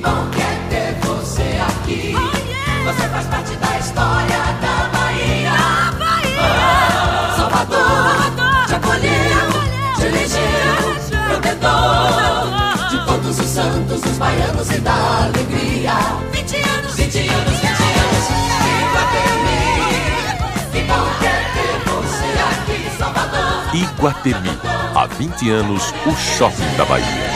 bom que é ter você aqui. Você faz parte da história da Bahia. Salvador te acolheu, te elegeu protetor de todos os santos, os baianos e da alegria. 20 anos, 20 anos, 20 anos. Iguatemi, que bom que é ter você aqui, Salvador. Iguatemi, há 20 anos, o shopping da Bahia.